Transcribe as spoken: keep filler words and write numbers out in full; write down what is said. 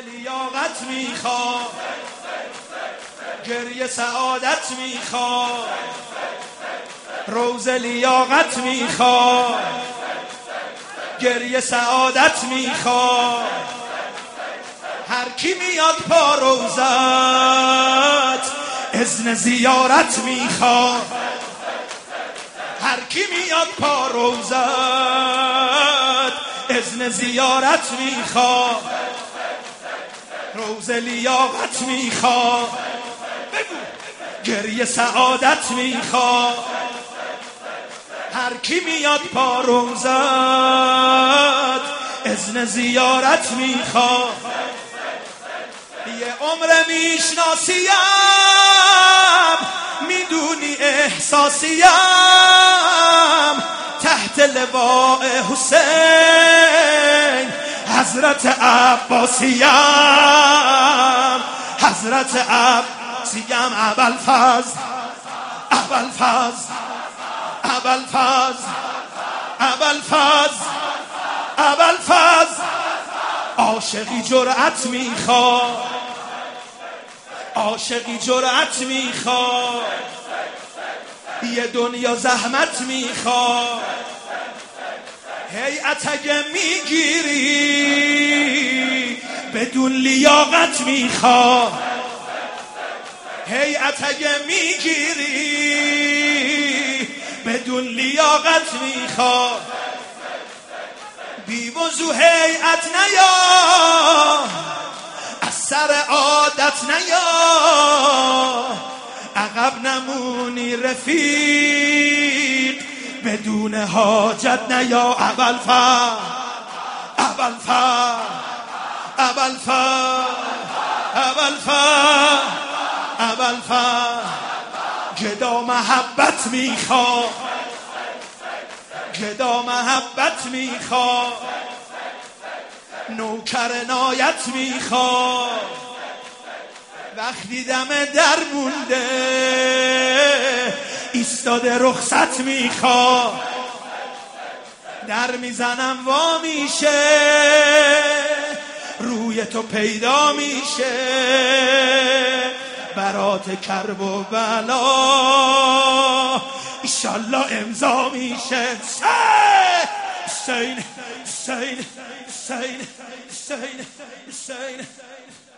لیاقت میخواد، گریه سعادت میخواد، روز لیاقت میخواد، گریه سعادت میخواد. هر کی میاد پا روزت اذن زیارت میخواد، هر کی میاد پا روزت اذن زیارت میخواد، روز لیاقت میخواد، گریه سعادت میخواد. هر کی میاد پا روزت اذن زیارت میخواد. یه عمر میشناسیم، میدونی احساسیم، تحت لواء حسین حضرت عباسیم، حضرت عباسیم. ابوالفضل ابوالفضل ابوالفضل ابوالفضل ابوالفضل. عاشقی جرأت میخواد، عاشقی جرأت میخواد، یه دنیا زحمت میخواد. هیئت اگه میگیری بدون لیاقت میخواد، هیئت اگه میگیری بدون لیاقت میخواد. بی وضو هیئت نیا، از سر عادت نیا، عقب نمونی رفیق بدون حاجت نیا. ابوالفضل ابوالفضل ابوالفضل ابوالفضل ابوالفضل. گدا محبت میخواد، گدا محبت میخواد، نوکر عنایت میخواد. وقتی دم در مونده ایستاده رخصت میخواد. در میزنم وا میشه روی تو پیدا میشه، برات کرب و بلا ایشالله امضا میشه. حسین حسین حسین حسین حسین.